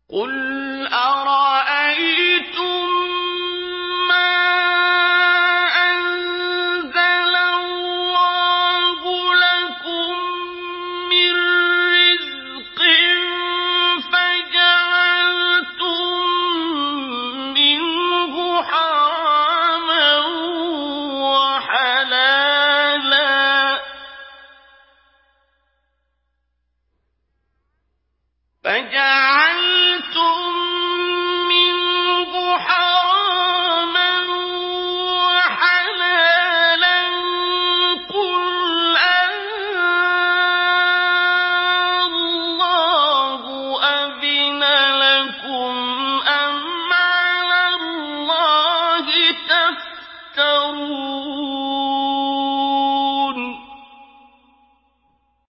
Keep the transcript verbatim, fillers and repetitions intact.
قُلْ أَرَأَيْتُم مَّا أَنزَلَ اللَّهُ لَكُم مِّن رِّزْقٍ فَجَعَلْتُم مِّنْهُ حَرَامًا وَحَلَالًا فَجَعَلْتُم